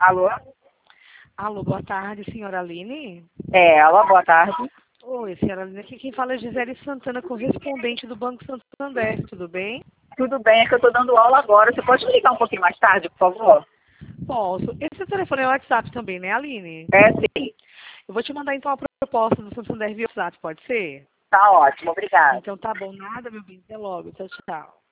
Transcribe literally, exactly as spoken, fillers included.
Alô? Alô, boa tarde, senhora Aline. É, alô, boa tarde. Oi, senhora Aline. Aqui quem fala é Gisele Santana, correspondente do Banco Santander. Tudo bem? Tudo bem, é que eu estou dando aula agora. Você pode me ligar um pouquinho mais tarde, por favor? Posso. Esse telefone é o WhatsApp também, né, Aline? É, sim. Eu vou te mandar então a proposta do Santander via WhatsApp, pode ser? Tá ótimo, obrigada. Então tá bom, nada, meu bem. Até logo. Tchau, tchau.